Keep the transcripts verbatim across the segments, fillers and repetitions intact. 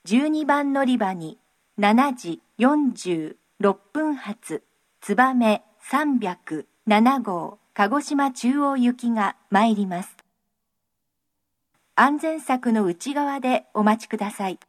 じゅうにばん乗り場にしちじよんじゅうろっぷん発つばめさんびゃくなな号鹿児島中央行きが参ります。安全柵の内側でお待ちください。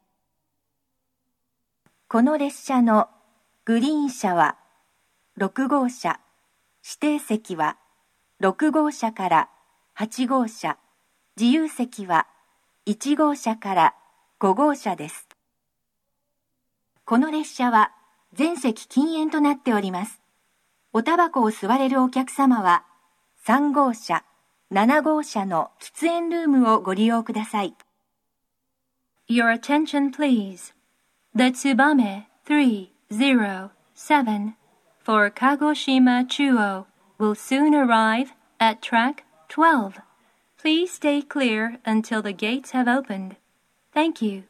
この列車のグリーン車はろく号車、指定席はろく号車からはち号車、自由席はいち号車からご号車です。この列車は全席禁煙となっております。おタバコを吸われるお客様はさん号車、なな号車の喫煙ルームをご利用ください。 Your attention please. The Tsubame three oh seven for Kagoshima Chuo will soon arrive at track twelve. Please stay clear until the gates have opened. Thank you.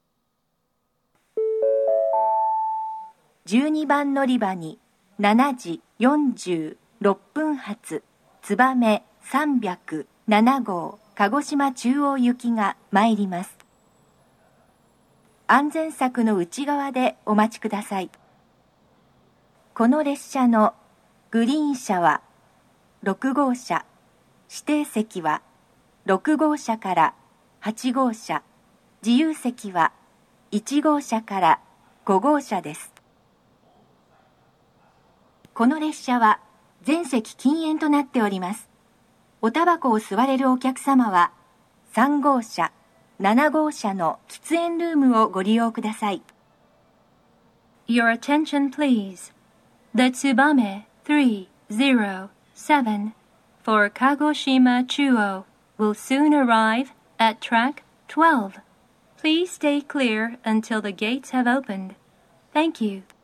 じゅうにばん乗り場にしちじよんじゅうろっぷん発つばめさんびゃくなな号鹿児島中央行きが参ります。安全柵の内側でお待ちください。この列車のグリーン車はろく号車、指定席はろく号車からはち号車、自由席はいち号車からご号車です。この列車は全席禁煙となっております。おタバコを吸われるお客様はさん号車、なな号車の喫煙ルームをご利用ください。 Your attention please. The Tsubame three oh seven for Kagoshima Chuo will soon arrive at track twelve. Please stay clear until the gates have opened. Thank you.